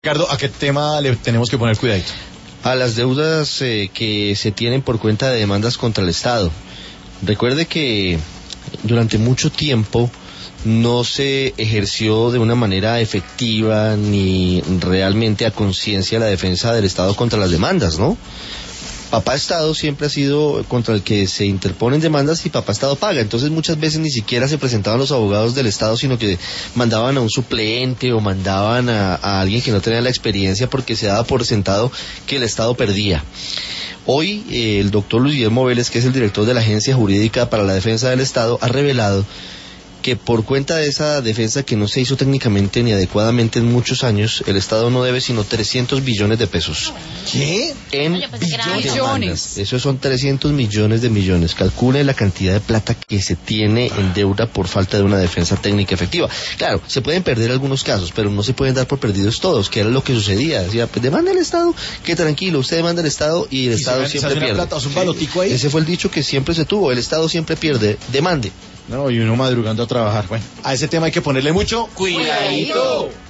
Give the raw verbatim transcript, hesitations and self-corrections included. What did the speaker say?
Ricardo, ¿a qué tema le tenemos que poner cuidadito? A las deudas eh, que se tienen por cuenta de demandas contra el Estado. Recuerde que durante mucho tiempo no se ejerció de una manera efectiva ni realmente a conciencia la defensa del Estado contra las demandas, ¿no? Papá Estado siempre ha sido contra el que se interponen demandas y Papá Estado paga. Entonces muchas veces ni siquiera se presentaban los abogados del Estado, sino que mandaban a un suplente o mandaban a, a alguien que no tenía la experiencia porque se daba por sentado que el Estado perdía. Hoy eh, el doctor Luis Guillermo Vélez, que es el director de la Agencia Jurídica para la Defensa del Estado, ha revelado que por cuenta de esa defensa que no se hizo técnicamente ni adecuadamente en muchos años, el Estado no debe sino trescientos billones de pesos. ¿Qué? En billones. Eso son trescientos millones de millones. Calcule la cantidad de plata que se tiene en deuda por falta de una defensa técnica efectiva. Claro, se pueden perder algunos casos, pero no se pueden dar por perdidos todos, que era lo que sucedía. Decía, pues demanda el Estado, que tranquilo, usted demanda el Estado y el ¿Y Estado se siempre hace una pierde. plata, o es un balotico ahí? Ese fue el dicho que siempre se tuvo, el Estado siempre pierde, demande. No, y uno madrugando a trabajar. Bueno, a ese tema hay que ponerle mucho Cuidadito.